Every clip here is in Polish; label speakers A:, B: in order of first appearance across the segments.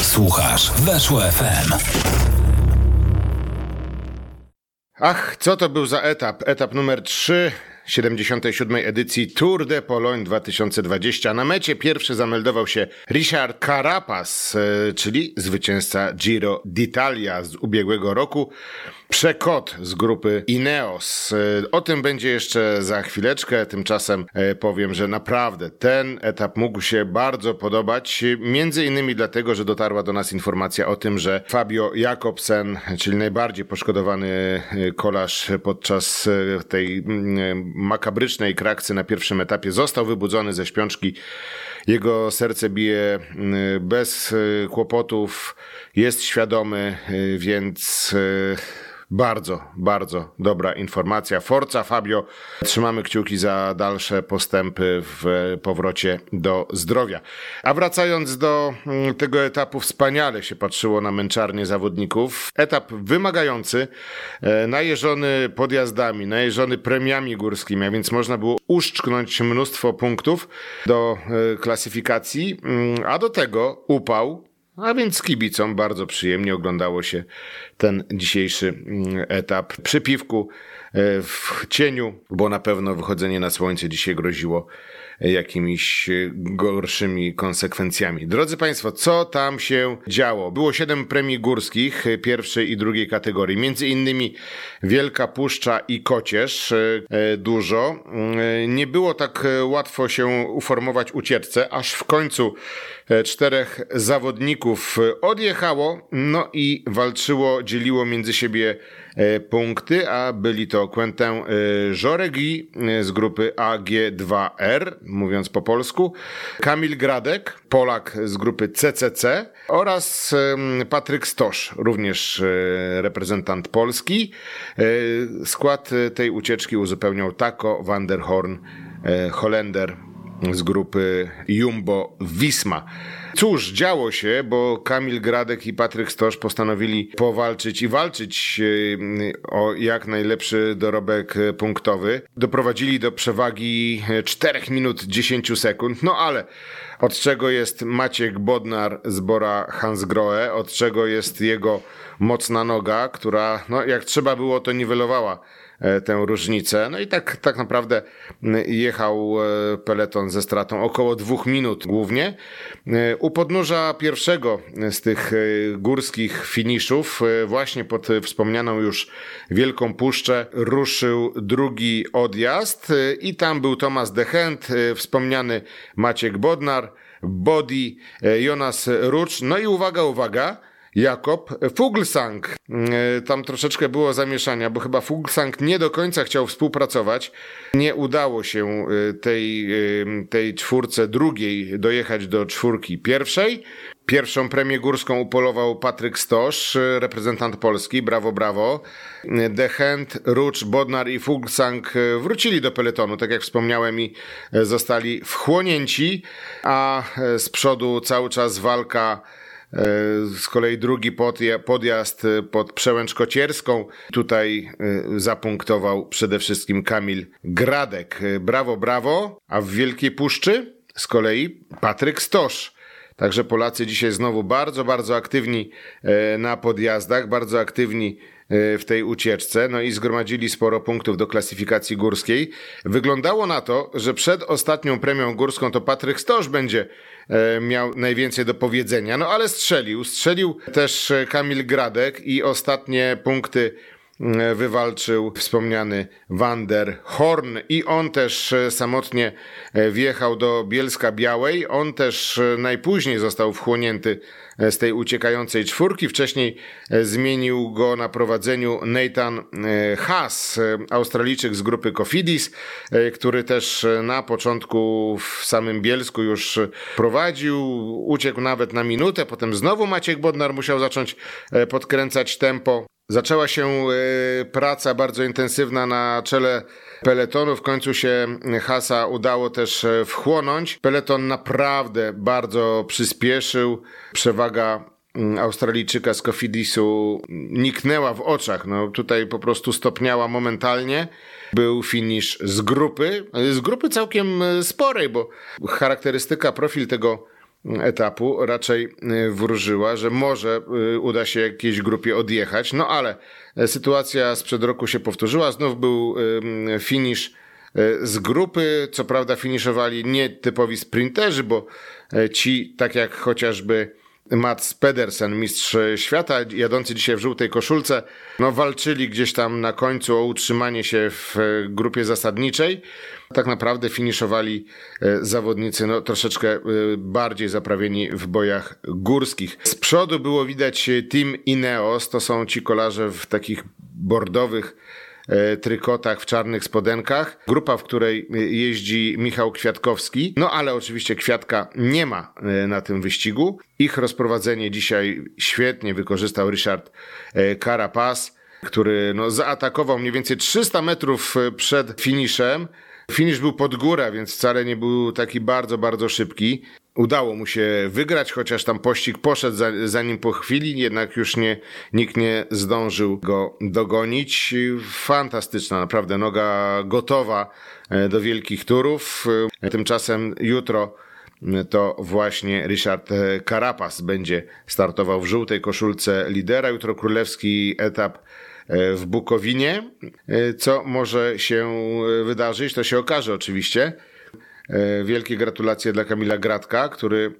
A: Słuchasz Weszło FM.
B: Ach, co to był za etap? Etap numer 3 77. edycji Tour de Pologne 2020. Na mecie pierwszy zameldował się Richard Carapaz, czyli zwycięzca Giro d'Italia z ubiegłego roku. Przekot z grupy Ineos. O tym będzie jeszcze za chwileczkę. Tymczasem powiem, że naprawdę ten etap mógł się bardzo podobać. Między innymi dlatego, że dotarła do nas informacja o tym, że Fabio Jakobsen, czyli najbardziej poszkodowany kolarz podczas tej makabrycznej krakcy na pierwszym etapie, został wybudzony ze śpiączki. Jego serce bije bez kłopotów, jest świadomy, więc bardzo, bardzo dobra informacja. Forza Fabio, trzymamy kciuki za dalsze postępy w powrocie do zdrowia. A wracając do tego etapu, wspaniale się patrzyło na męczarnię zawodników. Etap wymagający, najeżony podjazdami, najeżony premiami górskimi, a więc można było uszczknąć mnóstwo punktów do klasyfikacji, a do tego upał. A więc kibicom bardzo przyjemnie oglądało się ten dzisiejszy etap przy piwku, w cieniu, bo na pewno wychodzenie na słońce dzisiaj groziło jakimiś gorszymi konsekwencjami. Drodzy Państwo, co tam się działo? Było 7 premii górskich pierwszej i drugiej kategorii, między innymi Wielka Puszcza i Kocież, dużo. Nie było tak łatwo się uformować ucieczce, aż w końcu 4 zawodników odjechało, no i walczyło, dzieliło między siebie punkty, a byli to Quentin Jauregui z grupy AG2R, mówiąc po polsku, Kamil Gradek, Polak z grupy CCC oraz Patryk Stosz, również reprezentant Polski. Skład tej ucieczki uzupełniał Taco van der Horn, Holender z grupy Jumbo Visma. Cóż, działo się, bo Kamil Gradek i Patryk Stosz postanowili powalczyć i walczyć o jak najlepszy dorobek punktowy. Doprowadzili do przewagi 4 minut 10 sekund, no ale od czego jest Maciek Bodnar z Bora Hansgrohe, od czego jest jego mocna noga, która no jak trzeba było to niwelowała tę różnicę. No i tak naprawdę jechał peleton ze stratą około 2 minut głównie. U podnóża pierwszego z tych górskich finiszów, właśnie pod wspomnianą już Wielką Puszczę, ruszył drugi odjazd i tam był Thomas de Gendt, wspomniany Maciek Bodnar, Bodi, Jonas Rucz, no i uwaga, Jakob Fuglsang. Tam troszeczkę było zamieszania, bo chyba Fuglsang nie do końca chciał współpracować. Nie udało się tej czwórce drugiej dojechać do czwórki pierwszej. Pierwszą premię górską upolował Patryk Stosz, reprezentant Polski. Brawo, brawo. De Gendt, Rucz, Bodnar i Fuglsang wrócili do peletonu, tak jak wspomniałem, i zostali wchłonięci, a z przodu cały czas walka. Z kolei drugi podjazd pod Przełęcz Kocierską. Tutaj zapunktował przede wszystkim Kamil Gradek. Brawo, brawo. A w Wielkiej Puszczy z kolei Patryk Stosz. Także Polacy dzisiaj znowu bardzo, bardzo aktywni na podjazdach, bardzo aktywni w tej ucieczce, no i zgromadzili sporo punktów do klasyfikacji górskiej. Wyglądało na to, że przed ostatnią premią górską to Patryk Stosz będzie miał najwięcej do powiedzenia, no ale strzelił też Kamil Gradek i ostatnie punkty wywalczył wspomniany Van der Horn i on też samotnie wjechał do Bielska Białej. On też najpóźniej został wchłonięty z tej uciekającej czwórki. Wcześniej zmienił go na prowadzeniu Nathan Haas, Australijczyk z grupy Cofidis, który też na początku w samym Bielsku już prowadził, uciekł nawet na minutę, potem znowu Maciek Bodnar musiał zacząć podkręcać tempo. Zaczęła się praca bardzo intensywna na czele peletonu. W końcu się Haasa udało też wchłonąć. Peleton naprawdę bardzo przyspieszył. Przewaga Australijczyka z Cofidisu niknęła w oczach. No, tutaj po prostu stopniała momentalnie. Był finisz z grupy całkiem sporej, bo charakterystyka, profil tego etapu raczej wróżyła, że może uda się jakiejś grupie odjechać, no ale sytuacja sprzed roku się powtórzyła, znów był finisz z grupy, co prawda finiszowali nietypowi sprinterzy, bo ci, tak jak chociażby Mats Pedersen, mistrz świata, jadący dzisiaj w żółtej koszulce, no walczyli gdzieś tam na końcu o utrzymanie się w grupie zasadniczej. Tak naprawdę finiszowali zawodnicy no, troszeczkę bardziej zaprawieni w bojach górskich. Z przodu było widać Team Ineos, to są ci kolarze w takich bordowych trykotach, w czarnych spodenkach. Grupa, w której jeździ Michał Kwiatkowski. No ale oczywiście Kwiatka nie ma na tym wyścigu. Ich rozprowadzenie dzisiaj świetnie wykorzystał Richard Carapaz, który no, zaatakował mniej więcej 300 metrów przed finiszem. Finisz był pod górę, więc wcale nie był taki bardzo, bardzo szybki. Udało mu się wygrać, chociaż tam pościg poszedł za nim po chwili, jednak już nikt nie zdążył go dogonić. Fantastyczna, naprawdę noga gotowa do wielkich turów. Tymczasem jutro to właśnie Richard Carapaz będzie startował w żółtej koszulce lidera. Jutro królewski etap w Bukowinie. Co może się wydarzyć, to się okaże oczywiście. Wielkie gratulacje dla Kamila Gradka, który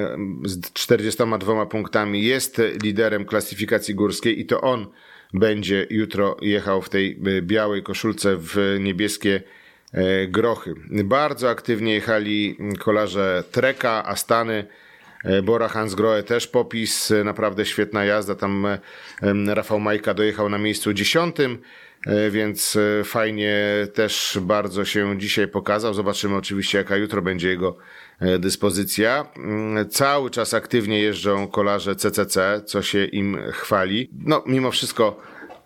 B: z 42 punktami jest liderem klasyfikacji górskiej i to on będzie jutro jechał w tej białej koszulce w niebieskie grochy. Bardzo aktywnie jechali kolarze Treka, Astany, Bora Hansgrohe też popis, naprawdę świetna jazda, tam Rafał Majka dojechał na miejscu 10, więc fajnie też bardzo się dzisiaj pokazał. Zobaczymy oczywiście jaka jutro będzie jego dyspozycja. Cały czas aktywnie jeżdżą kolarze CCC, co się im chwali. No mimo wszystko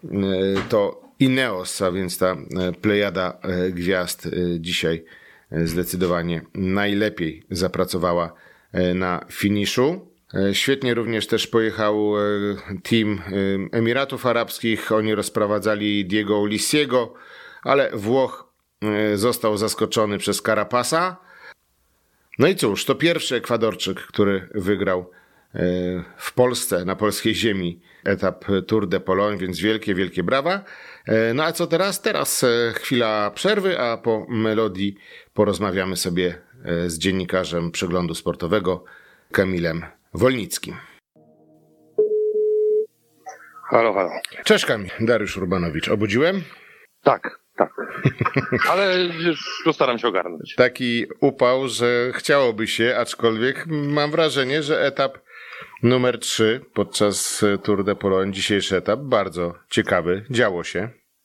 B: to Ineos, a więc ta plejada gwiazd dzisiaj zdecydowanie najlepiej zapracowała na finiszu. Świetnie również też pojechał team Emiratów Arabskich. Oni rozprowadzali Diego Ulissiego, ale Włoch został zaskoczony przez Carapaza. No i cóż, to pierwszy Ekwadorczyk, który wygrał w Polsce, na polskiej ziemi etap Tour de Pologne, więc wielkie, wielkie brawa. No a co teraz? Teraz chwila przerwy, a po melodii porozmawiamy sobie z dziennikarzem Przeglądu Sportowego Kamilem Wolnickim.
C: Halo, halo.
B: Cześć Kamil, Dariusz Urbanowicz. Obudziłem?
C: Tak. Ale już postaram się ogarnąć.
B: Taki upał, że chciałoby się, aczkolwiek mam wrażenie, że etap numer 3 podczas Tour de Pologne, dzisiejszy etap, bardzo ciekawy, działo się.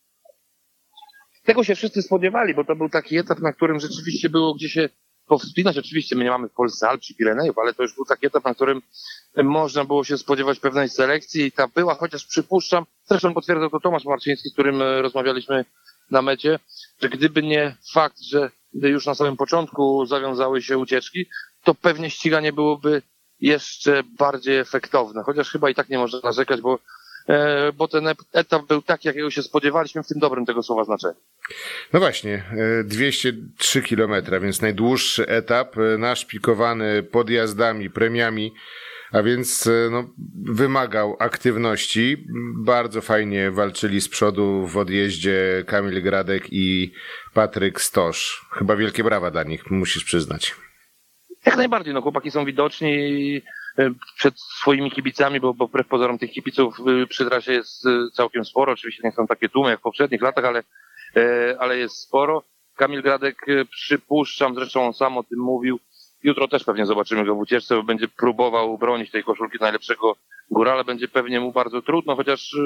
C: Tego się wszyscy spodziewali, bo to był taki etap, na którym rzeczywiście było gdzie się powspinać. Oczywiście my nie mamy w Polsce Alp czy Pirenejów, ale to już był taki etap, na którym można było się spodziewać pewnej selekcji i ta była, chociaż przypuszczam, zresztą potwierdzał to Tomasz Marciński, z którym rozmawialiśmy na mecie, że gdyby nie fakt, że już na samym początku zawiązały się ucieczki, to pewnie ściganie byłoby jeszcze bardziej efektowne. Chociaż chyba i tak nie można narzekać, bo ten etap był taki, jakiego się spodziewaliśmy w tym dobrym tego słowa znaczeniu.
B: No właśnie, 203 km, więc najdłuższy etap, naszpikowany podjazdami, premiami, a więc no, wymagał aktywności. Bardzo fajnie walczyli z przodu w odjeździe Kamil Gradek i Patryk Stosz. Chyba wielkie brawa dla nich, musisz przyznać.
C: Jak najbardziej, no chłopaki są widoczni przed swoimi kibicami, bo wbrew pozorom tych kibiców przy trasie jest całkiem sporo. Oczywiście nie są takie tłumy jak w poprzednich latach, ale jest sporo. Kamil Gradek, przypuszczam, zresztą on sam o tym mówił, jutro też pewnie zobaczymy go w ucieczce, bo będzie próbował bronić tej koszulki najlepszego górala. Będzie pewnie mu bardzo trudno, chociaż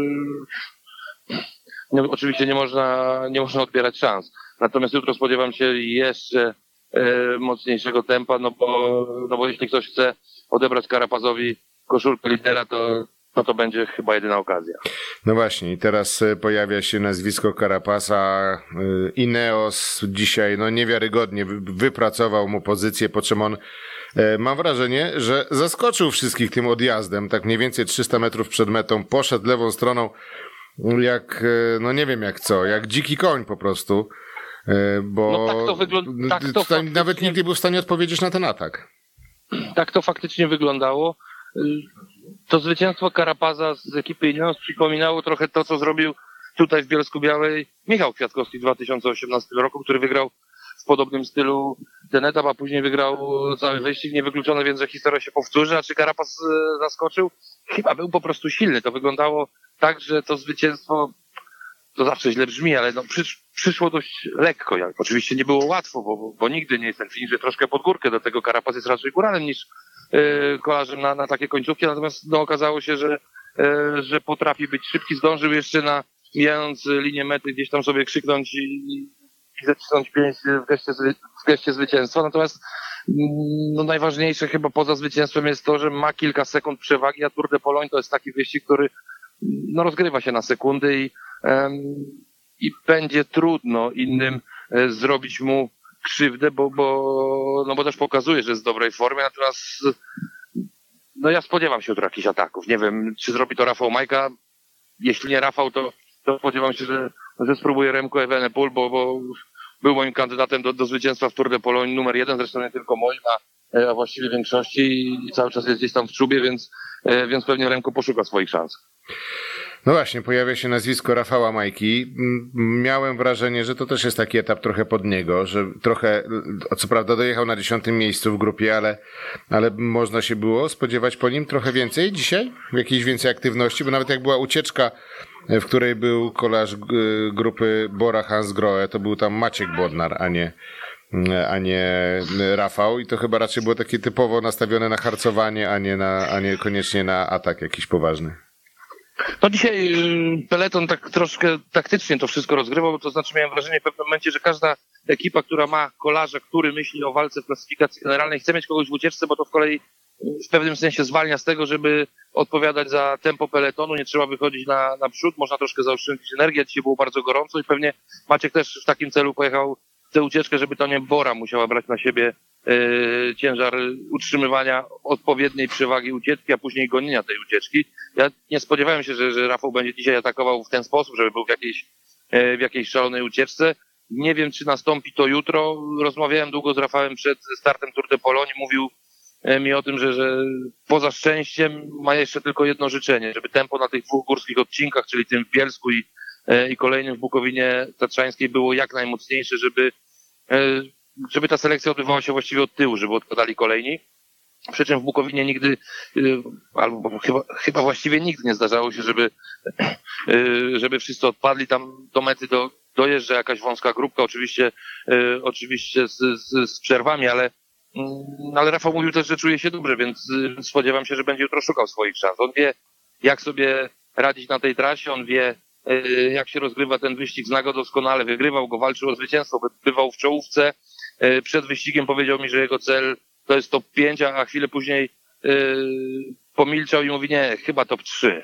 C: oczywiście nie można odbierać szans. Natomiast jutro spodziewam się jeszcze mocniejszego tempa, no bo jeśli ktoś chce odebrać Carapazowi koszulkę lidera, to będzie chyba jedyna okazja.
B: No właśnie, i teraz pojawia się nazwisko Carapaza. Ineos dzisiaj no niewiarygodnie wypracował mu pozycję, po czym on, mam wrażenie, że zaskoczył wszystkich tym odjazdem. Tak mniej więcej 300 metrów przed metą poszedł lewą stroną jak, no nie wiem jak co, jak dziki koń po prostu. Bo
C: no tak to wygląda.
B: Nawet nikt nie był w stanie odpowiedzieć na ten atak.
C: tak to faktycznie wyglądało. To zwycięstwo Carapaza z ekipy Ineos przypominało trochę to, co zrobił tutaj w Bielsku-Białej Michał Kwiatkowski w 2018 roku, który wygrał w podobnym stylu ten etap, a później wygrał cały wyścig. Niewykluczone więc, że historia się powtórzy. A czy Carapaz zaskoczył? Chyba był po prostu silny. To wyglądało tak, że to zwycięstwo, to zawsze źle brzmi, ale przyszło dość lekko. Oczywiście nie było łatwo, bo nigdy nie jest ten finisz, troszkę pod górkę. Do tego Carapaz jest raczej góralem niż kolarzem na takie końcówki. Natomiast okazało się, że potrafi być szybki. Zdążył jeszcze mijając linię mety gdzieś tam sobie krzyknąć i zacisnąć pięść w geście zwycięstwa. Natomiast najważniejsze chyba poza zwycięstwem jest to, że ma kilka sekund przewagi, a Tour de Pologne to jest taki wyścig, który rozgrywa się na sekundy i będzie trudno innym zrobić mu krzywdę, bo też pokazuje, że jest w dobrej formie. Natomiast ja spodziewam się tu jakichś ataków. Nie wiem, czy zrobi to Rafał Majka. Jeśli nie Rafał, to spodziewam się, że spróbuje Remco Evenepoel, bo był moim kandydatem do zwycięstwa w Tour de Pologne numer 1, zresztą nie tylko moim, a właściwie większości i cały czas jest gdzieś tam w czubie, więc pewnie Remco poszuka swoich szans.
B: No właśnie, pojawia się nazwisko Rafała Majki. Miałem wrażenie, że to też jest taki etap trochę pod niego, że trochę, co prawda dojechał na 10. miejscu w grupie, ale można się było spodziewać po nim trochę więcej dzisiaj? Jakiejś więcej aktywności? Bo nawet jak była ucieczka, w której był kolarz grupy Bora Hansgrohe, to był tam Maciek Bodnar, a nie Rafał, i to chyba raczej było takie typowo nastawione na harcowanie, a nie koniecznie na atak jakiś poważny.
C: No dzisiaj peleton tak troszkę taktycznie to wszystko rozgrywał, to znaczy miałem wrażenie w pewnym momencie, że każda ekipa, która ma kolarza, który myśli o walce w klasyfikacji generalnej, chce mieć kogoś w ucieczce, bo to w kolei w pewnym sensie zwalnia z tego, żeby odpowiadać za tempo peletonu, nie trzeba wychodzić na przód, można troszkę zaoszczędzić energię, dzisiaj było bardzo gorąco i pewnie Maciek też w takim celu pojechał w tę ucieczkę, żeby to nie Bora musiała brać na siebie ciężar utrzymywania odpowiedniej przewagi ucieczki, a później gonienia tej ucieczki. Ja nie spodziewałem się, że Rafał będzie dzisiaj atakował w ten sposób, żeby był w jakiejś szalonej ucieczce. Nie wiem, czy nastąpi to jutro. Rozmawiałem długo z Rafałem przed startem Tour de Pologne. Mówił mi o tym, że poza szczęściem ma jeszcze tylko jedno życzenie, żeby tempo na tych dwóch górskich odcinkach, czyli tym w Bielsku i kolejnym w Bukowinie Tatrzańskiej było jak najmocniejsze, żeby ta selekcja odbywała się właściwie od tyłu, żeby odpadali kolejni. Przy czym w Bukowinie nigdy, albo chyba właściwie nigdy nie zdarzało się, żeby wszyscy odpadli. Tam do mety dojeżdża jakaś wąska grupka, oczywiście z przerwami, ale Rafał mówił też, że czuje się dobrze, więc spodziewam się, że będzie jutro szukał swoich szans. On wie, jak sobie radzić na tej trasie, on wie, jak się rozgrywa ten wyścig, zna go doskonale, wygrywał go, walczył o zwycięstwo, bywał w czołówce. Przed wyścigiem powiedział mi, że jego cel to jest top 5, a chwilę później pomilczał i mówi, nie, chyba top 3.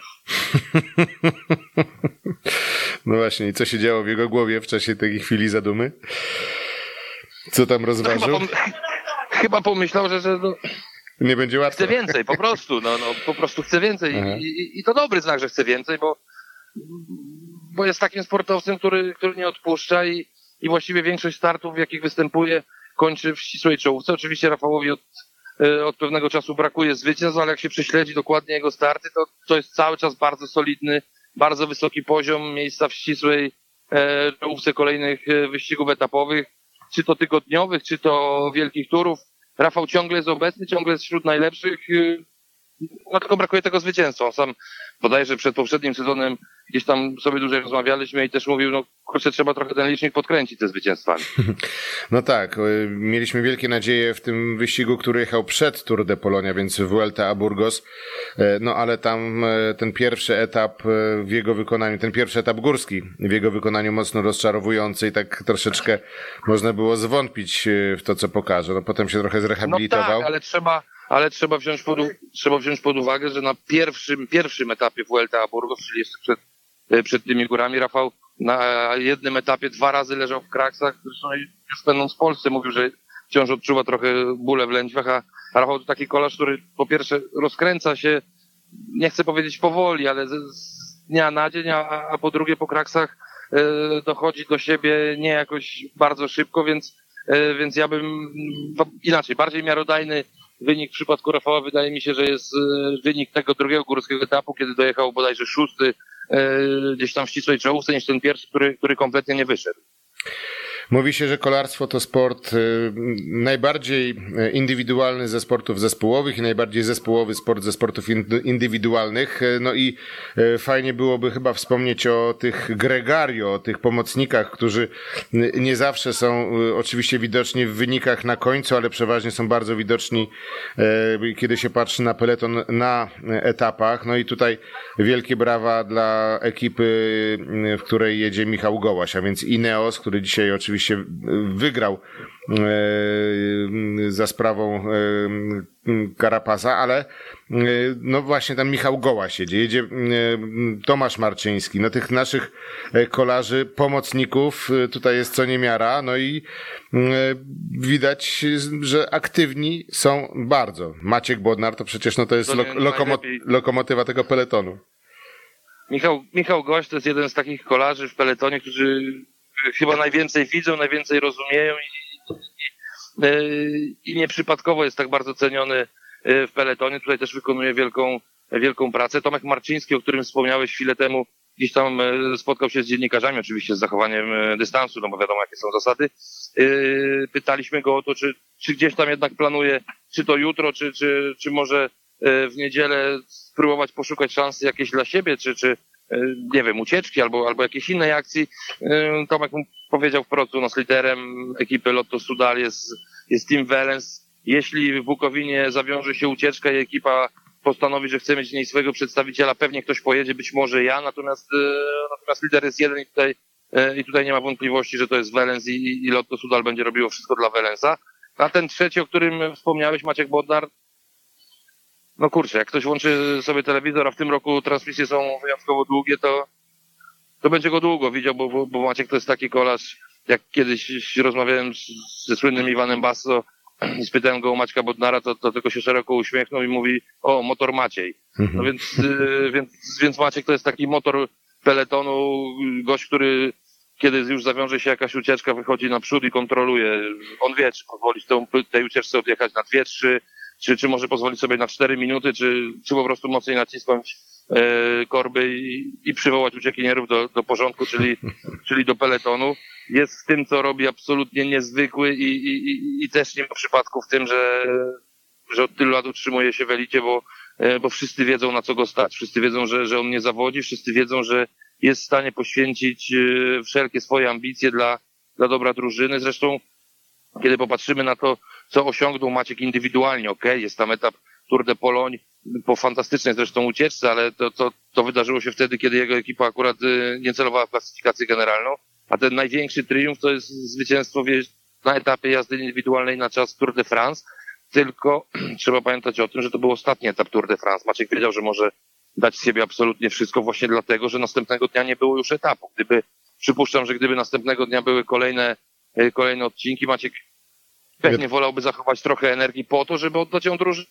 B: No właśnie, i co się działo w jego głowie w czasie tej chwili zadumy? Co tam rozważył?
C: Chyba pomyślał, że
B: nie będzie łatwo.
C: Chce więcej, po prostu. Po prostu chce więcej. I to dobry znak, że chce więcej, bo jest takim sportowcem, który nie odpuszcza i właściwie większość startów, w jakich występuje, kończy w ścisłej czołówce. Oczywiście Rafałowi od pewnego czasu brakuje zwycięstw, ale jak się prześledzi dokładnie jego starty, to jest cały czas bardzo solidny, bardzo wysoki poziom miejsca w ścisłej czołówce kolejnych wyścigów etapowych, czy to tygodniowych, czy to wielkich turów. Rafał ciągle jest obecny, ciągle jest wśród najlepszych, tylko brakuje tego zwycięstwa. On sam bodajże przed poprzednim sezonem gdzieś tam sobie dłużej rozmawialiśmy i też mówił, kurczę, trzeba trochę ten licznik podkręcić ze zwycięstwami.
B: No tak, mieliśmy wielkie nadzieje w tym wyścigu, który jechał przed Tour de Polonia, więc Vuelta a Burgos, ale tam ten pierwszy etap w jego wykonaniu, ten pierwszy etap górski w jego wykonaniu mocno rozczarowujący i tak troszeczkę można było zwątpić w to, co pokaże. Potem się trochę zrehabilitował.
C: No tak, ale trzeba wziąć pod uwagę, że na pierwszym etapie Vuelta a Burgos, czyli jeszcze przed tymi górami, Rafał na jednym etapie 2 razy leżał w kraksach. Zresztą już będąc w Polsce mówił, że wciąż odczuwa trochę bóle w lędźwiach, a Rafał to taki kolarz, który po pierwsze rozkręca się, nie chcę powiedzieć powoli, ale z dnia na dzień, a po drugie po kraksach dochodzi do siebie nie jakoś bardzo szybko, więc ja bym inaczej, bardziej miarodajny wynik w przypadku Rafała wydaje mi się, że jest wynik tego drugiego górskiego etapu, kiedy dojechał bodajże 6. Gdzieś tam w ścisłej czołówce niż ten pierwszy, który kompletnie nie wyszedł.
B: Mówi się, że kolarstwo to sport najbardziej indywidualny ze sportów zespołowych i najbardziej zespołowy sport ze sportów indywidualnych. No i fajnie byłoby chyba wspomnieć o tych gregario, o tych pomocnikach, którzy nie zawsze są oczywiście widoczni w wynikach na końcu, ale przeważnie są bardzo widoczni, kiedy się patrzy na peleton na etapach. No i tutaj wielkie brawa dla ekipy, w której jedzie Michał Gołaś, a więc Ineos, który dzisiaj oczywiście wygrał za sprawą Carapasa, ale no właśnie tam Michał Gołaś jedzie Tomasz Marczyński, no tych naszych kolarzy, pomocników tutaj jest co niemiara, no i widać, że aktywni są bardzo. Maciek Bodnar to przecież no to jest lokomotywa tego peletonu.
C: Michał Gołaś to jest jeden z takich kolarzy w peletonie, którzy chyba najwięcej widzą, najwięcej rozumieją i nieprzypadkowo jest tak bardzo ceniony w peletonie. Tutaj też wykonuje wielką pracę. Tomek Marczyński, o którym wspomniałeś chwilę temu, gdzieś tam spotkał się z dziennikarzami, oczywiście z zachowaniem dystansu, no bo wiadomo jakie są zasady. Pytaliśmy go o to, czy gdzieś tam jednak planuje, czy to jutro, czy może w niedzielę spróbować poszukać szansy jakieś dla siebie, czy nie wiem, ucieczki albo jakiejś innej akcji. Tomek mu powiedział wprost, no z liderem ekipy Lotto Soudal jest Team Wellens. Jeśli w Bukowinie zawiąże się ucieczka i ekipa postanowi, że chce mieć w niej swojego przedstawiciela, pewnie ktoś pojedzie, być może ja, natomiast lider jest jeden i tutaj nie ma wątpliwości, że to jest Wellens i Lotto Soudal będzie robiło wszystko dla Wellensa. A ten trzeci, o którym wspomniałeś, Maciek Bodnar, no kurczę, jak ktoś włączy sobie telewizor, a w tym roku transmisje są wyjątkowo długie, to będzie go długo widział, bo Maciek to jest taki kolarz, jak kiedyś rozmawiałem ze słynnym Iwanem Basso i spytałem go o Maćka Bodnara, to tylko się szeroko uśmiechnął i mówi, o, motor Maciej. No więc Maciek to jest taki motor peletonu, gość, który kiedy już zawiąże się jakaś ucieczka, wychodzi naprzód i kontroluje. On wie, czy pozwolić tej ucieczce odjechać na 2-3, czy może pozwolić sobie na 4 minuty, czy po prostu mocniej nacisnąć korby i przywołać uciekinierów do porządku, czyli do peletonu. Jest w tym, co robi, absolutnie niezwykły i też nie ma przypadku w tym, że od tylu lat utrzymuje się w elicie, bo wszyscy wiedzą, na co go stać. Wszyscy wiedzą, że on nie zawodzi, wszyscy wiedzą, że jest w stanie poświęcić wszelkie swoje ambicje dla dobra drużyny. Zresztą, kiedy popatrzymy na to, co osiągnął Maciek indywidualnie, jest tam etap Tour de Pologne po fantastycznej zresztą ucieczce, ale to wydarzyło się wtedy, kiedy jego ekipa akurat nie celowała w klasyfikację generalną, a ten największy triumf to jest zwycięstwo na etapie jazdy indywidualnej na czas Tour de France, tylko trzeba pamiętać o tym, że to był ostatni etap Tour de France. Maciek wiedział, że może dać z siebie absolutnie wszystko właśnie dlatego, że następnego dnia nie było już etapu. Przypuszczam, że gdyby następnego dnia były kolejne odcinki, Maciek pewnie wolałby zachować trochę energii po to, żeby oddać ją drużynie.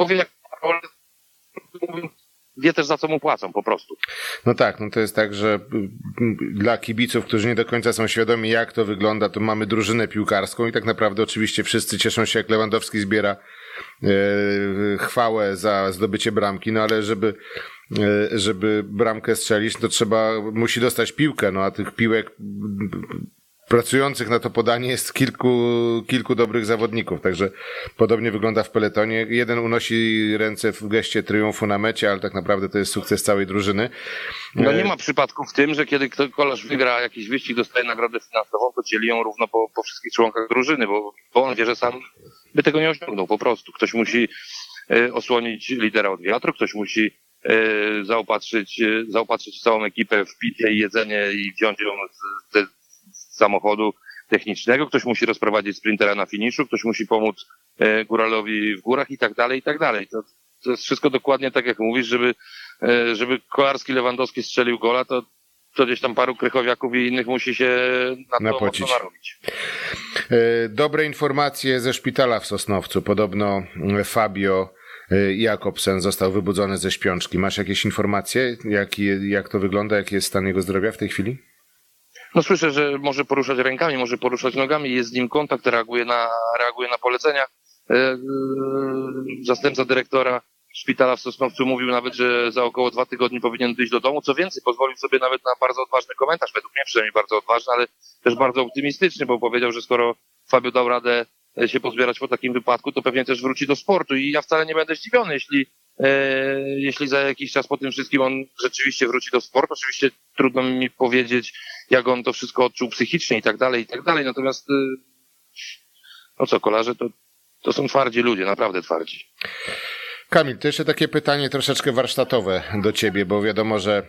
C: Wie też, za co mu płacą po prostu.
B: No tak, no to jest tak, że dla kibiców, którzy nie do końca są świadomi, jak to wygląda, to mamy drużynę piłkarską i tak naprawdę oczywiście wszyscy cieszą się, jak Lewandowski zbiera chwałę za zdobycie bramki, no ale żeby bramkę strzelić, to musi dostać piłkę, no a tych piłek pracujących na to podanie jest kilku dobrych zawodników, także podobnie wygląda w peletonie. Jeden unosi ręce w geście triumfu na mecie, ale tak naprawdę to jest sukces całej drużyny.
C: No nie ma przypadku w tym, że kiedy kolarz wygra jakiś wyścig, dostaje nagrodę finansową, to dzieli ją równo po wszystkich członkach drużyny, bo on wie, że sam by tego nie osiągnął po prostu. Ktoś musi osłonić lidera od wiatru, ktoś musi zaopatrzyć całą ekipę w picie i jedzenie i wziąć ją z samochodu technicznego, ktoś musi rozprowadzić sprintera na finiszu, ktoś musi pomóc góralowi w górach i tak dalej, i tak dalej. To jest wszystko dokładnie tak, jak mówisz, żeby Kolarski Lewandowski strzelił gola, to gdzieś tam paru Krychowiaków i innych musi się na to mocno narobić.
B: Dobre informacje ze szpitala w Sosnowcu. Podobno Fabio Jakobsen został wybudzony ze śpiączki. Masz jakieś informacje? Jak to wygląda? Jaki jest stan jego zdrowia w tej chwili?
C: No słyszę, że może poruszać rękami, może poruszać nogami, jest z nim kontakt, reaguje na polecenia. Zastępca dyrektora szpitala w Sosnowcu mówił nawet, że za około 2 tygodnie powinien wyjść do domu. Co więcej, pozwolił sobie nawet na bardzo odważny komentarz, według mnie przynajmniej bardzo odważny, ale też bardzo optymistyczny, bo powiedział, że skoro Fabio dał radę się pozbierać po takim wypadku, to pewnie też wróci do sportu i ja wcale nie będę zdziwiony, jeśli za jakiś czas po tym wszystkim on rzeczywiście wróci do sportu. Oczywiście trudno mi powiedzieć, jak on to wszystko odczuł psychicznie i tak dalej, natomiast no co, kolarze to są twardzi ludzie, naprawdę twardzi.
B: Kamil, to jeszcze takie pytanie troszeczkę warsztatowe do ciebie, bo wiadomo, że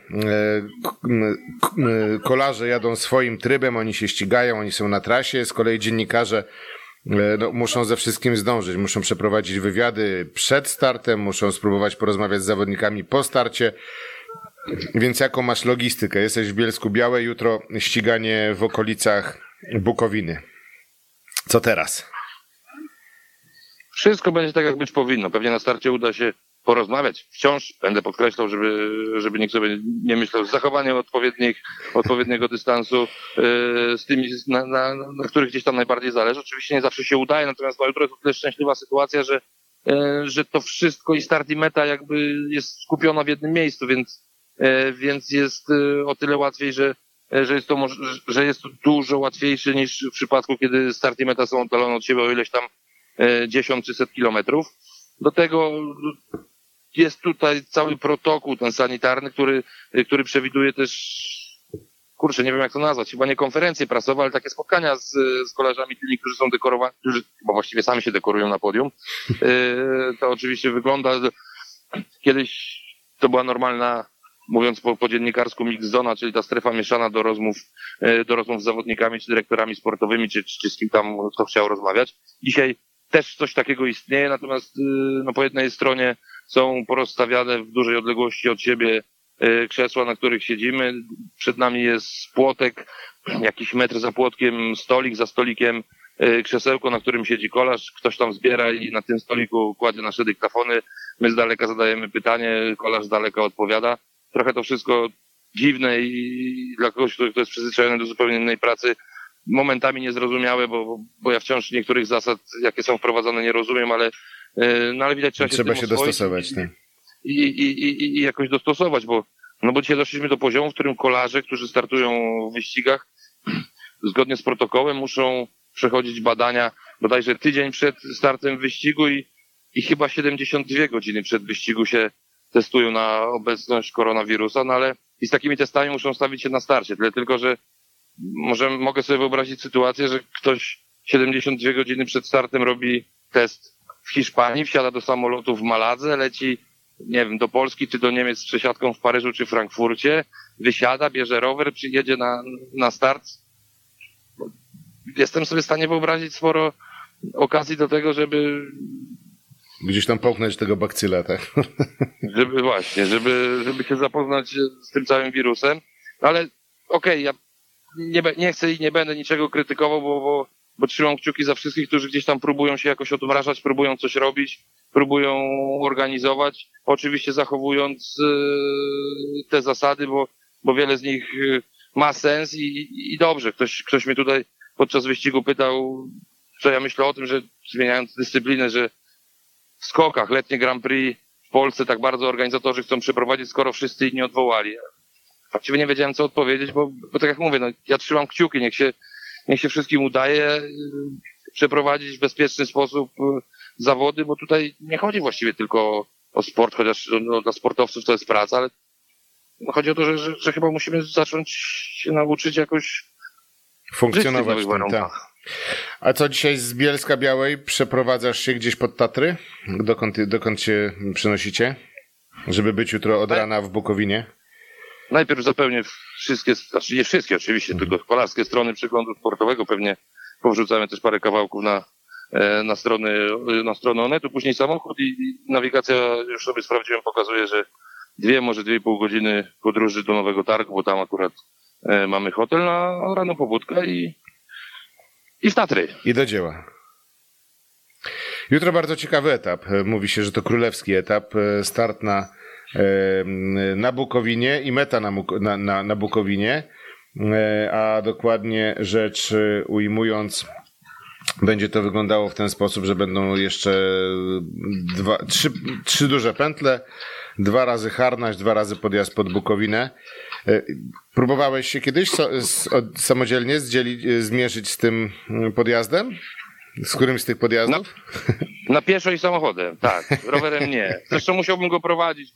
B: kolarze jadą swoim trybem, oni się ścigają, oni są na trasie, z kolei dziennikarze muszą ze wszystkim zdążyć, muszą przeprowadzić wywiady przed startem, muszą spróbować porozmawiać z zawodnikami po starcie, więc jaką masz logistykę? Jesteś w Bielsku-Białej, jutro ściganie w okolicach Bukowiny. Co teraz?
C: Wszystko będzie tak, jak być powinno. Pewnie na starcie uda się porozmawiać. Wciąż będę podkreślał, żeby nikt sobie nie myślał, z zachowaniem odpowiedniego dystansu z tymi, na których gdzieś tam najbardziej zależy. Oczywiście nie zawsze się udaje, natomiast jutro jest o tyle szczęśliwa sytuacja, że to wszystko i start i meta jakby jest skupiona w jednym miejscu, więc jest o tyle łatwiej, że jest to dużo łatwiejsze niż w przypadku, kiedy start i meta są oddalone od siebie o ileś tam 10 czy set kilometrów. Do tego jest tutaj cały protokół ten sanitarny, który przewiduje też, nie wiem jak to nazwać, chyba nie konferencje prasowe, ale takie spotkania z kolarzami tymi, którzy są dekorowani, bo właściwie sami się dekorują na podium. To oczywiście wygląda, kiedyś to była normalna, mówiąc po dziennikarsku, mix zona, czyli ta strefa mieszana do rozmów z zawodnikami, czy dyrektorami sportowymi, czy z kim tam kto chciał rozmawiać. Dzisiaj też coś takiego istnieje, natomiast po jednej stronie są porozstawiane w dużej odległości od siebie krzesła, na których siedzimy. Przed nami jest płotek, jakiś metr za płotkiem stolik, za stolikiem krzesełko, na którym siedzi kolarz. Ktoś tam zbiera i na tym stoliku kładzie nasze dyktafony. My z daleka zadajemy pytanie, kolarz z daleka odpowiada. Trochę to wszystko dziwne i dla kogoś, kto jest przyzwyczajony do zupełnie innej pracy, momentami niezrozumiałe, bo ja wciąż niektórych zasad, jakie są wprowadzone, nie rozumiem, ale widać, trzeba się
B: dostosować.
C: I jakoś dostosować, bo dzisiaj doszliśmy do poziomu, w którym kolarze, którzy startują w wyścigach, zgodnie z protokołem muszą przechodzić badania bodajże tydzień przed startem wyścigu i chyba 72 godziny przed wyścigu się testują na obecność koronawirusa, ale i z takimi testami muszą stawić się na starcie. Tyle tylko, że mogę sobie wyobrazić sytuację, że ktoś 72 godziny przed startem robi test w Hiszpanii, wsiada do samolotu w Maladze, leci, nie wiem, do Polski czy do Niemiec z przesiadką w Paryżu czy Frankfurcie, wysiada, bierze rower, przyjedzie na start. Jestem sobie w stanie wyobrazić sporo okazji do tego, żeby
B: gdzieś tam połknąć tego bakcyla, tak?
C: Żeby się zapoznać z tym całym wirusem. Ale okej, ja nie chcę i nie będę niczego krytykował, bo trzymam kciuki za wszystkich, którzy gdzieś tam próbują się jakoś odmrażać, próbują coś robić, próbują organizować, oczywiście zachowując te zasady, bo wiele z nich ma sens i dobrze. Ktoś mnie tutaj podczas wyścigu pytał, co ja myślę o tym, że zmieniając dyscyplinę, że w skokach letnie Grand Prix w Polsce tak bardzo organizatorzy chcą przeprowadzić, skoro wszyscy inni odwołali. Właściwie nie wiedziałem, co odpowiedzieć, bo tak jak mówię, ja trzymam kciuki, niech się wszystkim udaje przeprowadzić w bezpieczny sposób zawody, bo tutaj nie chodzi właściwie tylko o sport, chociaż dla sportowców to jest praca, ale chodzi o to, że chyba musimy zacząć się nauczyć jakoś
B: funkcjonować w tym, tak. A co dzisiaj z Bielska-Białej? Przeprowadzasz się gdzieś pod Tatry? Dokąd się przenosicie? Żeby być jutro od rana w Bukowinie?
C: Najpierw zapełnię wszystkie, znaczy nie wszystkie oczywiście, tylko kolarskie strony przeglądu sportowego. Pewnie powrzucamy też parę kawałków na stronę Onetu. Później samochód i nawigacja, już sobie sprawdziłem, pokazuje, że 2–2,5 godziny podróży do Nowego Targu, bo tam akurat mamy hotel na rano, pobudka i w Tatry.
B: I do dzieła. Jutro bardzo ciekawy etap. Mówi się, że to królewski etap. Start na Bukowinie i meta na Bukowinie. A dokładnie rzecz ujmując, będzie to wyglądało w ten sposób, że będą jeszcze trzy duże pętle, 2 razy harnaś, 2 razy podjazd pod Bukowinę. Próbowałeś się kiedyś samodzielnie zmierzyć z tym podjazdem? Z którymś z tych podjazdów?
C: Na pieszo i samochodem, tak. Rowerem nie. Zresztą musiałbym go prowadzić,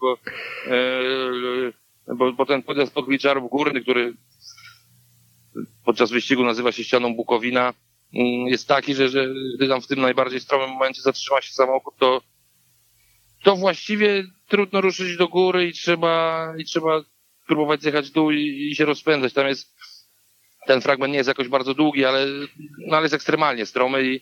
C: bo ten podjazd pod Gliczarów Górny, który podczas wyścigu nazywa się ścianą Bukowina, jest taki, że gdy tam w tym najbardziej stromym momencie zatrzyma się samochód, to właściwie trudno ruszyć do góry i trzeba próbować zjechać w dół i się rozpędzać. Tam jest, ten fragment nie jest jakoś bardzo długi, ale jest ekstremalnie stromy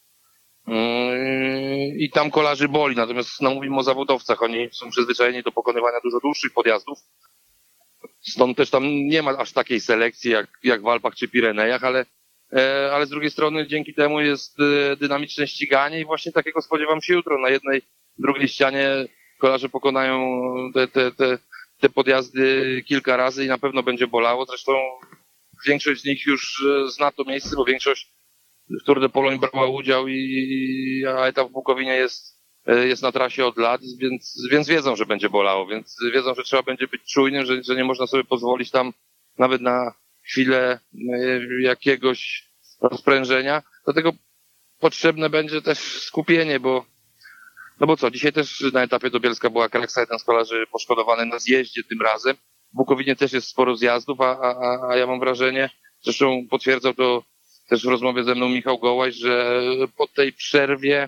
C: i tam kolarzy boli. Natomiast mówimy o zawodowcach, oni są przyzwyczajeni do pokonywania dużo dłuższych podjazdów. Stąd też tam nie ma aż takiej selekcji jak w Alpach czy Pirenejach, ale z drugiej strony dzięki temu jest dynamiczne ściganie i właśnie takiego spodziewam się jutro. Na jednej, drugiej ścianie kolarze pokonają te podjazdy kilka razy i na pewno będzie bolało. Zresztą większość z nich już zna to miejsce, bo większość w Tour de Pologne brała udział a etap w Bukowinie jest na trasie od lat, więc wiedzą, że będzie bolało, więc wiedzą, że trzeba będzie być czujnym, że nie można sobie pozwolić tam nawet na chwilę jakiegoś rozprężenia. Do tego potrzebne będzie też skupienie, bo dzisiaj też na etapie do Bielska była kraksa, jeden z kolarzy poszkodowany na zjeździe tym razem. W Bukowinie też jest sporo zjazdów, a ja mam wrażenie, zresztą potwierdzał to też w rozmowie ze mną Michał Gołaś, że po tej przerwie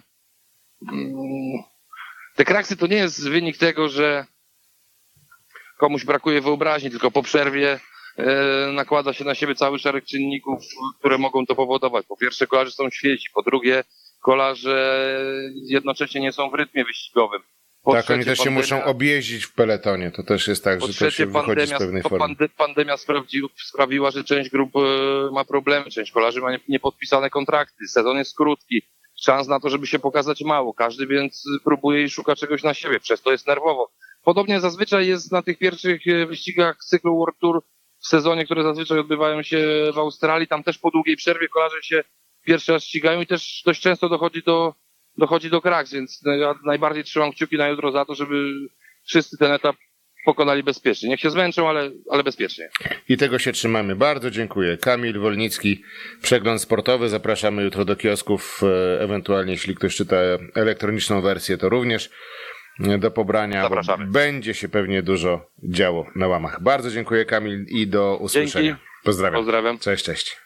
C: te kraksy to nie jest wynik tego, że komuś brakuje wyobraźni, tylko po przerwie nakłada się na siebie cały szereg czynników, które mogą to powodować. Po pierwsze, kolarze są świeci, po drugie, kolarze jednocześnie nie są w rytmie wyścigowym.
B: Tak, oni też się muszą objeździć w peletonie, to też jest tak, że to się wychodzi z pewnej formy.
C: Pandemia sprawiła, że część grup ma problemy, część kolarzy ma niepodpisane kontrakty, sezon jest krótki, szans na to, żeby się pokazać mało, każdy więc próbuje i szuka czegoś na siebie, przez to jest nerwowo. Podobnie zazwyczaj jest na tych pierwszych wyścigach cyklu World Tour w sezonie, które zazwyczaj odbywają się w Australii, tam też po długiej przerwie kolarze się pierwszy raz ścigają i też dość często dochodzi do kraks, więc ja najbardziej trzymam kciuki na jutro za to, żeby wszyscy ten etap pokonali bezpiecznie. Niech się zmęczą, ale bezpiecznie.
B: I tego się trzymamy. Bardzo dziękuję. Kamil Wolnicki, Przegląd Sportowy. Zapraszamy jutro do kiosków, ewentualnie jeśli ktoś czyta elektroniczną wersję, to również do pobrania.
C: Zapraszamy.
B: Będzie się pewnie dużo działo na łamach. Bardzo dziękuję, Kamil, i do usłyszenia.
C: Dzięki.
B: Pozdrawiam. Cześć.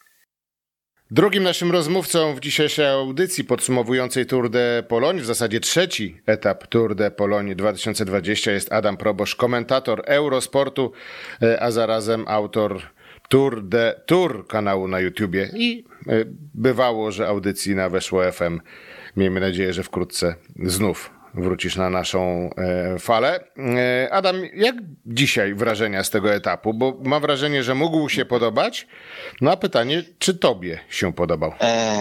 B: Drugim naszym rozmówcą w dzisiejszej audycji podsumowującej Tour de Pologne, w zasadzie trzeci etap Tour de Pologne 2020, jest Adam Probosz, komentator Eurosportu, a zarazem autor Tour de Tour kanału na YouTubie i bywało, że audycji na Weszło FM. Miejmy nadzieję, że wkrótce znów wrócisz na naszą falę. Adam, jak dzisiaj wrażenia z tego etapu? Bo mam wrażenie, że mógł się podobać. No a pytanie, czy tobie się podobał?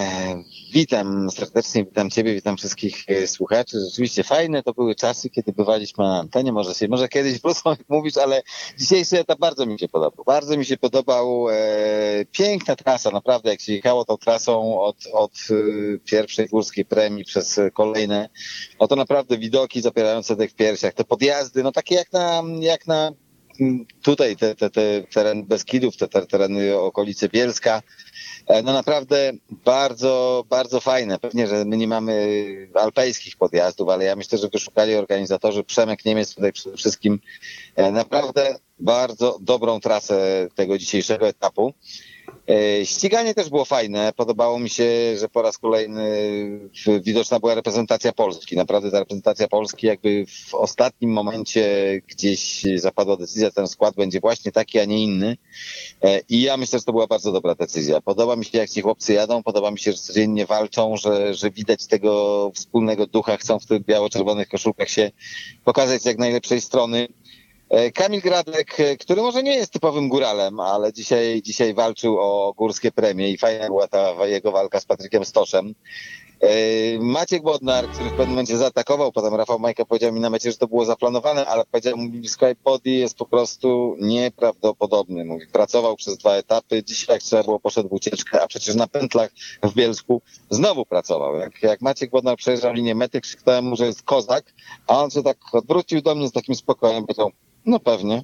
D: Witam serdecznie, witam ciebie, witam wszystkich słuchaczy. Rzeczywiście fajne to były czasy, kiedy bywaliśmy na antenie. Może kiedyś wrócą, jak mówisz, ale dzisiejszy etap bardzo mi się podobał. Bardzo mi się podobał. Piękna trasa, naprawdę, jak się jechało tą trasą od pierwszej górskiej premii przez kolejne. Oto naprawdę widoki zapierające dech w piersiach, te podjazdy, no takie jak na tutaj te tereny Beskidów, te tereny okolice Bielska, no naprawdę bardzo, bardzo fajne. Pewnie, że my nie mamy alpejskich podjazdów, ale ja myślę, że wyszukali organizatorzy, Przemek Niemiec tutaj przede wszystkim, naprawdę bardzo dobrą trasę tego dzisiejszego etapu. Ściganie też było fajne. Podobało mi się, że po raz kolejny widoczna była reprezentacja Polski. Naprawdę ta reprezentacja Polski jakby w ostatnim momencie gdzieś zapadła decyzja, ten skład będzie właśnie taki, a nie inny. I ja myślę, że to była bardzo dobra decyzja. Podoba mi się, jak ci chłopcy jadą, podoba mi się, że codziennie walczą, że widać tego wspólnego ducha, chcą w tych biało-czerwonych koszulkach się pokazać z jak najlepszej strony. Kamil Gradek, który może nie jest typowym góralem, ale dzisiaj walczył o górskie premie i fajna była ta jego walka z Patrykiem Stoszem. Maciek Bodnar, który w pewnym momencie zaatakował, potem Rafał Majka powiedział mi na mecie, że to było zaplanowane, ale powiedział mi, Sky Podi jest po prostu nieprawdopodobny. Mówi, pracował przez 2 etapy, dzisiaj jak trzeba było poszedł w ucieczkę, a przecież na pętlach w Bielsku znowu pracował. Jak Maciek Bodnar przejeżdżał linię mety, krzyknąłem mu, że jest kozak, a on się tak odwrócił do mnie z takim spokojem, powiedział, no pewnie.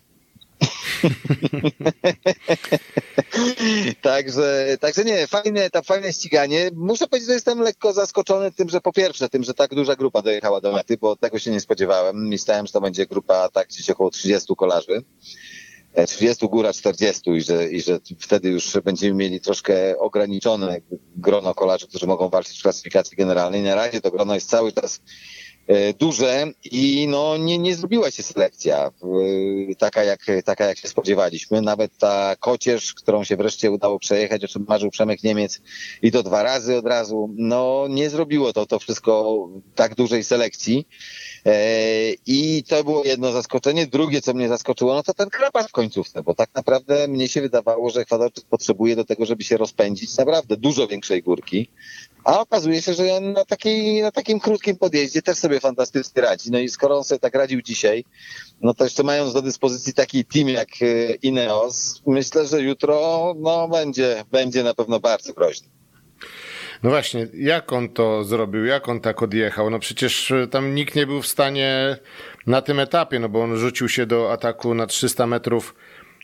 D: Także nie, fajne ściganie. Muszę powiedzieć, że jestem lekko zaskoczony tym, że po pierwsze, że tak duża grupa dojechała do mety, bo tego się nie spodziewałem. Myślałem, że to będzie grupa tak gdzieś około 30 kolarzy. 30 góra 40 i że wtedy już będziemy mieli troszkę ograniczone grono kolarzy, którzy mogą walczyć w klasyfikacji generalnej. Na razie to grono jest cały czas duże i no nie zrobiła się selekcja taka jak się spodziewaliśmy. Nawet ta Kocierz, którą się wreszcie udało przejechać, o czym marzył Przemek Niemiec i to 2 razy od razu, no nie zrobiło to wszystko tak dużej selekcji. I to było jedno zaskoczenie. Drugie, co mnie zaskoczyło, no to ten Karapaz w końcówce, bo tak naprawdę mnie się wydawało, że Ekwadorczyk potrzebuje do tego, żeby się rozpędzić naprawdę dużo większej górki, a okazuje się, że on na takim krótkim podjeździe też sobie fantastycznie radzi. No i skoro on sobie tak radził dzisiaj, no to jeszcze mając do dyspozycji taki team jak Ineos, myślę, że jutro no będzie na pewno bardzo groźny.
B: No właśnie, jak on to zrobił, jak on tak odjechał? No przecież tam nikt nie był w stanie na tym etapie, no bo on rzucił się do ataku na 300 metrów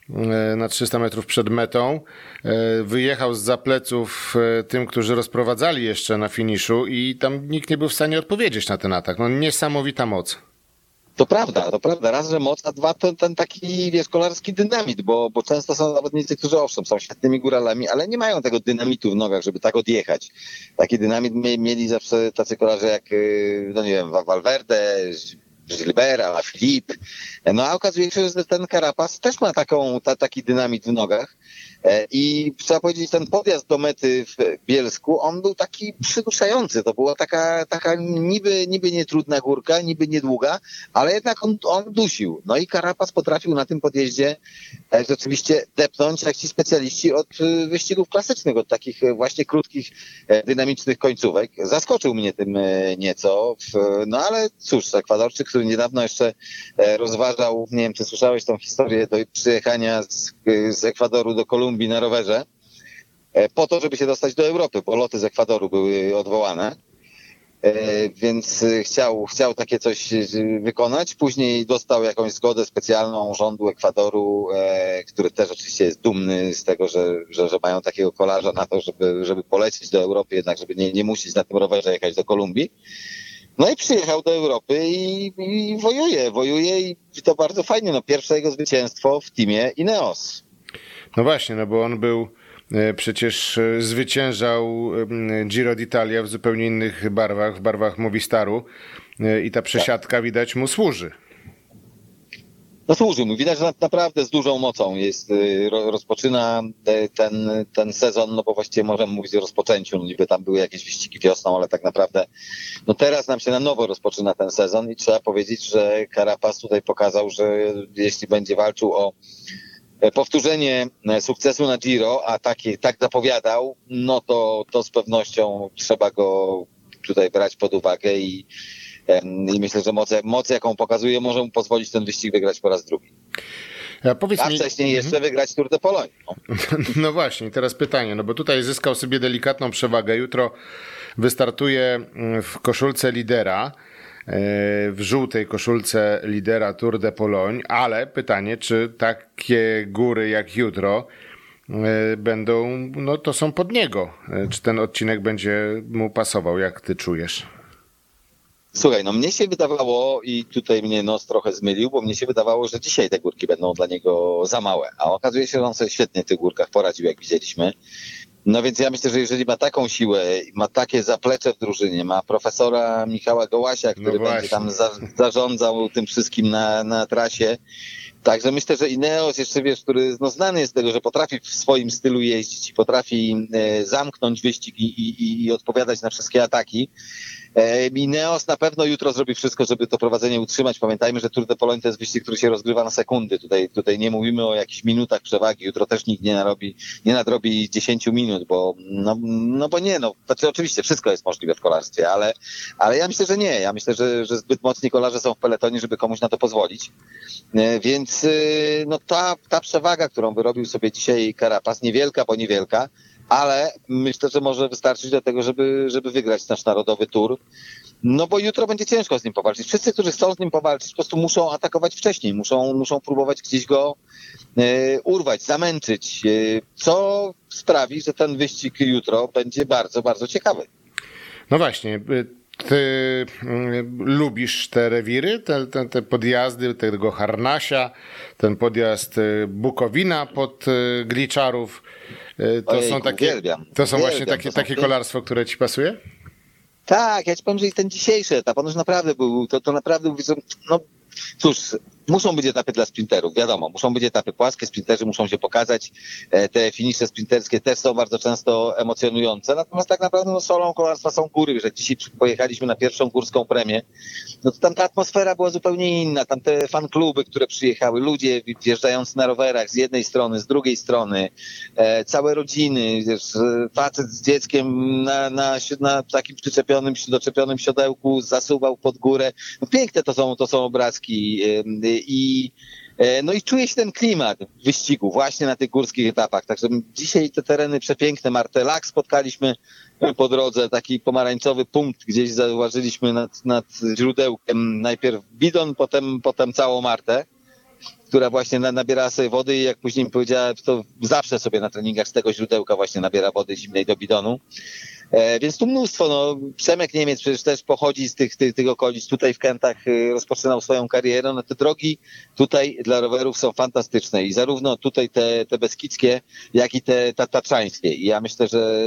B: przed metą, wyjechał zza pleców tym, którzy rozprowadzali jeszcze na finiszu i tam nikt nie był w stanie odpowiedzieć na ten atak. No niesamowita moc.
D: To prawda. Raz, że moc, a dwa to ten taki, kolarski dynamit, bo często są zawodnicy, którzy owszem, są świetnymi góralami, ale nie mają tego dynamitu w nogach, żeby tak odjechać. Taki dynamit mieli zawsze tacy kolarze jak, no nie wiem, Valverde, Gilbert, Philippe. No a okazuje się, że ten Carapaz też ma taki dynamit w nogach. I trzeba powiedzieć, ten podjazd do mety w Bielsku, on był taki przyduszający. To była taka niby nietrudna górka, niby niedługa, ale jednak on dusił. No i Carapaz potrafił na tym podjeździe rzeczywiście depnąć jak ci specjaliści od wyścigów klasycznych, od takich właśnie krótkich, dynamicznych końcówek. Zaskoczył mnie tym nieco, no ale cóż, Ekwadorczyk, który niedawno jeszcze rozważał, nie wiem, czy słyszałeś tą historię do przyjechania z Ekwadoru do Kolumbii na rowerze, po to, żeby się dostać do Europy, bo loty z Ekwadoru były odwołane, więc chciał takie coś wykonać. Później dostał jakąś zgodę specjalną rządu Ekwadoru, który też oczywiście jest dumny z tego, że mają takiego kolarza na to, żeby polecieć do Europy, jednak żeby nie musieć na tym rowerze jechać do Kolumbii. No i przyjechał do Europy i wojuje i to bardzo fajnie. No pierwsze jego zwycięstwo w teamie Ineos.
B: No właśnie, no bo on przecież zwyciężał Giro d'Italia w zupełnie innych barwach, w barwach Movistaru i ta przesiadka widać mu służy.
D: No służy mu. Widać, że naprawdę z dużą mocą rozpoczyna ten sezon, no bo właściwie możemy mówić o rozpoczęciu, no niby tam były jakieś wyścigi wiosną, ale tak naprawdę no teraz nam się na nowo rozpoczyna ten sezon i trzeba powiedzieć, że Carapaz tutaj pokazał, że jeśli będzie walczył o powtórzenie sukcesu na Giro, a tak zapowiadał, no to z pewnością trzeba go tutaj brać pod uwagę i myślę, że moc jaką pokazuje, może mu pozwolić ten wyścig wygrać po raz drugi. A wcześniej jeszcze wygrać Tour de Pologne.
B: No właśnie, teraz pytanie, no bo tutaj zyskał sobie delikatną przewagę. Jutro wystartuje w koszulce lidera, w żółtej koszulce lidera Tour de Pologne, ale pytanie, czy takie góry jak jutro będą, no to są pod niego. Czy ten odcinek będzie mu pasował, jak ty czujesz?
D: Słuchaj, no mnie się wydawało i tutaj mnie nos trochę zmylił, bo mnie się wydawało, że dzisiaj te górki będą dla niego za małe, a okazuje się, że on sobie świetnie w tych górkach poradził, jak widzieliśmy. No więc ja myślę, że jeżeli ma taką siłę, ma takie zaplecze w drużynie, ma profesora Michała Gołasia, który będzie tam zarządzał tym wszystkim na trasie. Także myślę, że Ineos jeszcze, który znany jest z tego, że potrafi w swoim stylu jeździć i potrafi zamknąć wyścig i odpowiadać na wszystkie ataki, Ineos na pewno jutro zrobi wszystko, żeby to prowadzenie utrzymać. Pamiętajmy, że Tour de Pologne to jest wyścig, który się rozgrywa na sekundy. Tutaj nie mówimy o jakichś minutach przewagi. Jutro też nikt nie nadrobi 10 minut, bo znaczy oczywiście wszystko jest możliwe w kolarstwie, ale ja myślę, że nie. Ja myślę, że zbyt mocni kolarze są w peletonie, żeby komuś na to pozwolić. Więc ta przewaga, którą wyrobił sobie dzisiaj Carapaz, niewielka, bo niewielka, ale myślę, że może wystarczyć do tego, żeby wygrać nasz narodowy tour. No bo jutro będzie ciężko z nim powalczyć. Wszyscy, którzy chcą z nim powalczyć, po prostu muszą atakować wcześniej, muszą próbować gdzieś go urwać, zamęczyć, co sprawi, że ten wyścig jutro będzie bardzo, bardzo ciekawy.
B: No właśnie, ty lubisz te rewiry, te podjazdy, tego Harnasia, ten podjazd Bukowina pod Gliczarów. To są właśnie takie kolarstwo, które ci pasuje?
D: Tak, ja ci powiem, że i ten dzisiejszy etap, on już naprawdę był, to naprawdę, no cóż, muszą być etapy dla sprinterów, wiadomo, muszą być etapy płaskie, sprinterzy muszą się pokazać, te finisze sprinterskie też są bardzo często emocjonujące, natomiast tak naprawdę solą kolarstwa są góry, że dzisiaj pojechaliśmy na pierwszą górską premię, no to tam ta atmosfera była zupełnie inna, tam te fankluby, które przyjechały, ludzie wjeżdżający na rowerach z jednej strony, z drugiej strony, całe rodziny, wiesz, facet z dzieckiem na takim doczepionym siodełku zasuwał pod górę, no piękne to są obrazki i czuje się ten klimat wyścigu właśnie na tych górskich etapach. Także dzisiaj te tereny przepiękne. Martelak spotkaliśmy po drodze, taki pomarańczowy punkt, gdzieś zauważyliśmy nad źródełkiem najpierw bidon, potem całą Martę, która właśnie nabierała sobie wody i jak później mi powiedziała, to zawsze sobie na treningach z tego źródełka właśnie nabiera wody zimnej do bidonu. Więc tu mnóstwo, Przemek Niemiec przecież też pochodzi z tych okolic, tutaj w Kętach rozpoczynał swoją karierę, te drogi tutaj dla rowerów są fantastyczne i zarówno tutaj te beskidzkie, jak i te tatrzańskie i ja myślę, że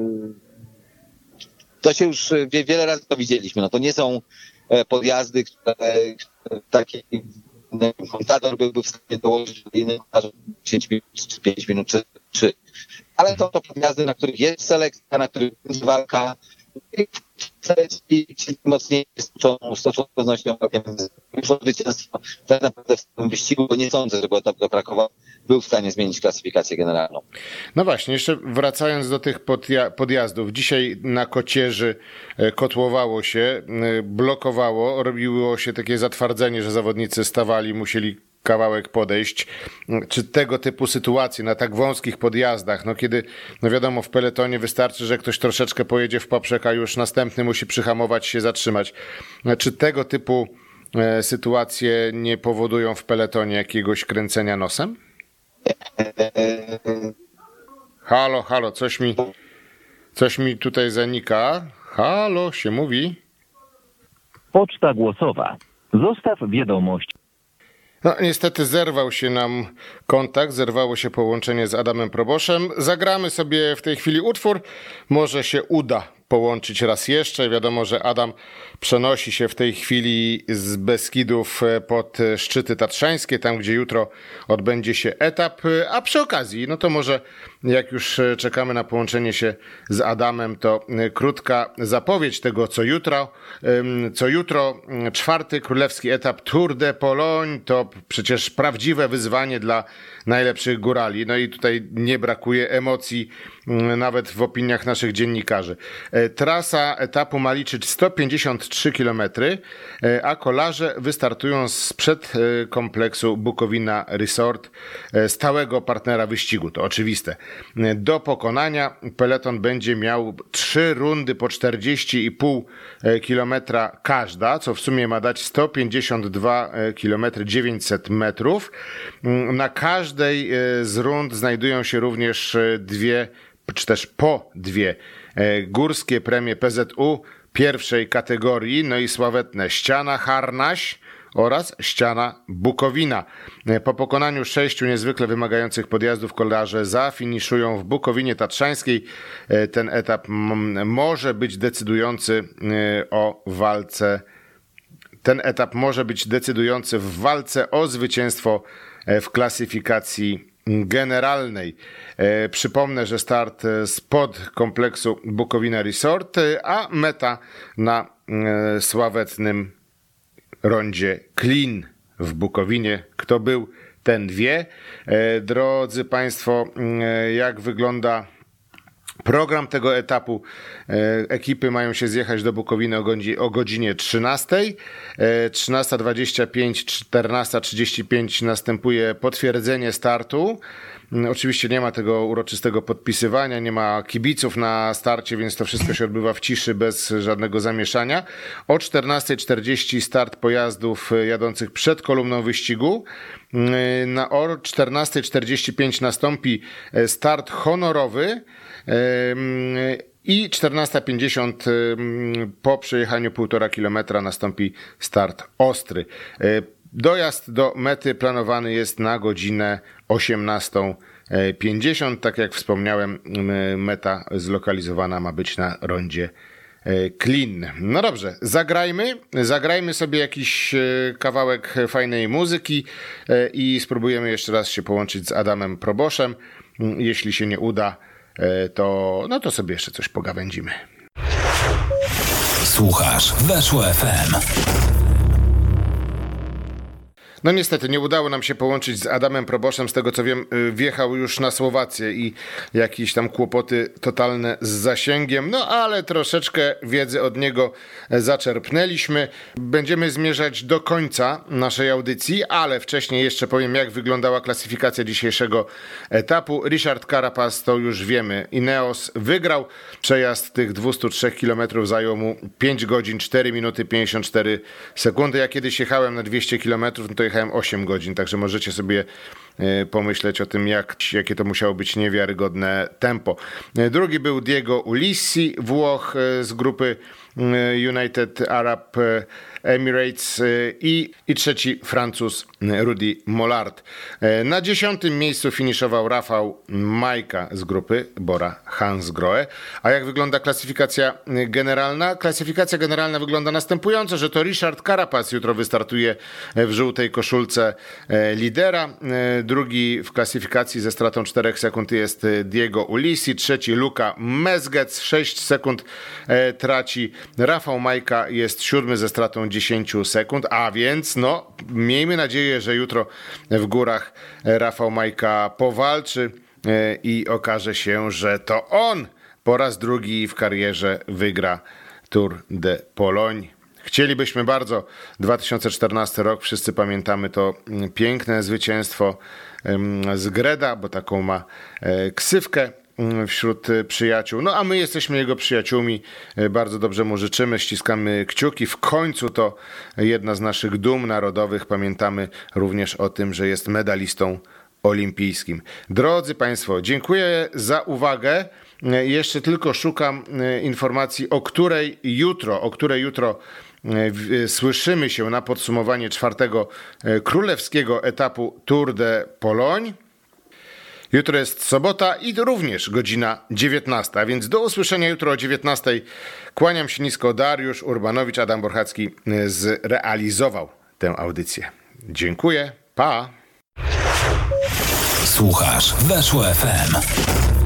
D: to się już wiele razy to widzieliśmy, to nie są podjazdy, które takie kontador byłby w stanie dołożyć do innych 10 minut, czy 5 minut, czy 3. Ale to podjazdy, na których jest selekcja, na których jest walka i ci mocniej stoczą pewnością zwycięstwo. Tak naprawdę w tym wyścigu nie sądzę, żeby etap do Krakowa był w stanie zmienić klasyfikację generalną.
B: No właśnie, jeszcze wracając do tych podjazdów. Dzisiaj na Kocierzy kotłowało się, blokowało, robiło się takie zatwardzenie, że zawodnicy stawali, musieli kawałek podejść. Czy tego typu sytuacje na tak wąskich podjazdach, kiedy wiadomo w peletonie wystarczy, że ktoś troszeczkę pojedzie w poprzek, a już następny musi przyhamować się, zatrzymać. Czy tego typu sytuacje nie powodują w peletonie jakiegoś kręcenia nosem? Halo, coś mi tutaj zanika. Halo, się mówi.
E: Poczta głosowa. Zostaw wiadomość.
B: Niestety zerwał się nam kontakt, zerwało się połączenie z Adamem Proboszem. Zagramy sobie w tej chwili utwór. Może się uda połączyć raz jeszcze. Wiadomo, że Adam przenosi się w tej chwili z Beskidów pod szczyty tatrzańskie, tam gdzie jutro odbędzie się etap. A przy okazji, to może jak już czekamy na połączenie się z Adamem, to krótka zapowiedź tego, co jutro. Czwarty królewski etap Tour de Pologne to przecież prawdziwe wyzwanie dla najlepszych górali. I tutaj nie brakuje emocji nawet w opiniach naszych dziennikarzy. Trasa etapu ma liczyć 153 km, a kolarze wystartują sprzed kompleksu Bukowina Resort, stałego partnera wyścigu, to oczywiste. Do pokonania peleton będzie miał 3 rundy po 40,5 km każda, co w sumie ma dać 152 km 900 metrów. Na każdej z rund znajdują się również po dwie górskie premie PZU pierwszej kategorii, i sławetne ściana Harnaś oraz ściana Bukowina. Po pokonaniu 6 niezwykle wymagających podjazdów kolarze zafiniszują w Bukowinie Tatrzańskiej. Ten etap może być decydujący w walce o zwycięstwo w klasyfikacji generalnej. Przypomnę, że start spod kompleksu Bukowina Resort, a meta na sławetnym rondzie Klin w Bukowinie. Kto był, ten wie. Drodzy Państwo, jak wygląda program tego etapu? Ekipy mają się zjechać do Bukowiny o godzinie 13. 13:25, 14:35 następuje potwierdzenie startu. Oczywiście nie ma tego uroczystego podpisywania, nie ma kibiców na starcie, więc to wszystko się odbywa w ciszy, bez żadnego zamieszania. O 14:40 start pojazdów jadących przed kolumną wyścigu. O 14:45 nastąpi start honorowy i 14:50 po przejechaniu 1,5 kilometra nastąpi start ostry. Dojazd do mety planowany jest na godzinę 18:50. Tak jak wspomniałem, meta zlokalizowana ma być na rondzie Klin. No dobrze, zagrajmy sobie jakiś kawałek fajnej muzyki i spróbujemy jeszcze raz się połączyć z Adamem Proboszem. Jeśli się nie uda, to sobie jeszcze coś pogawędzimy.
A: Słuchasz Weszło FM.
B: No niestety nie udało nam się połączyć z Adamem Proboszem. Z tego co wiem, wjechał już na Słowację i jakieś tam kłopoty totalne z zasięgiem. No ale troszeczkę wiedzy od niego zaczerpnęliśmy. Będziemy zmierzać do końca naszej audycji, ale wcześniej jeszcze powiem, jak wyglądała klasyfikacja dzisiejszego etapu. Richard Carapaz, to już wiemy, Ineos wygrał. Przejazd tych 203 km zajął mu 5 godzin, 4 minuty 54 sekundy. Ja kiedyś jechałem na 200 km, no to jechałem 8 godzin, także możecie sobie pomyśleć o tym, jakie to musiało być niewiarygodne tempo. Drugi był Diego Ulissi, Włoch z grupy United Arab Emirates i trzeci Francuz Rudy Mollard. Na 10. miejscu finiszował Rafał Majka z grupy Bora Hansgrohe. A jak wygląda klasyfikacja generalna? Klasyfikacja generalna wygląda następująco, że to Richard Carapaz jutro wystartuje w żółtej koszulce lidera. Drugi w klasyfikacji ze stratą 4 sekund jest Diego Ulissi. Trzeci Luka Mezgec, 6 sekund traci. Rafał Majka jest 7 ze stratą 10 sekund, a więc miejmy nadzieję, że jutro w górach Rafał Majka powalczy i okaże się, że to on po raz drugi w karierze wygra Tour de Pologne. Chcielibyśmy bardzo. 2014 rok, wszyscy pamiętamy to piękne zwycięstwo z Greda, bo taką ma ksywkę wśród przyjaciół. No a my jesteśmy jego przyjaciółmi. Bardzo dobrze mu życzymy, ściskamy kciuki. W końcu to jedna z naszych dum narodowych. Pamiętamy również o tym, że jest medalistą olimpijskim. Drodzy Państwo, dziękuję za uwagę. Jeszcze tylko szukam informacji, o której jutro słyszymy się na podsumowanie 4. królewskiego etapu Tour de Pologne. Jutro jest sobota i również godzina 19, a więc do usłyszenia jutro o 19. Kłaniam się nisko, Dariusz Urbanowicz, Adam Borchacki zrealizował tę audycję. Dziękuję, pa!
A: Słuchasz Weszło FM.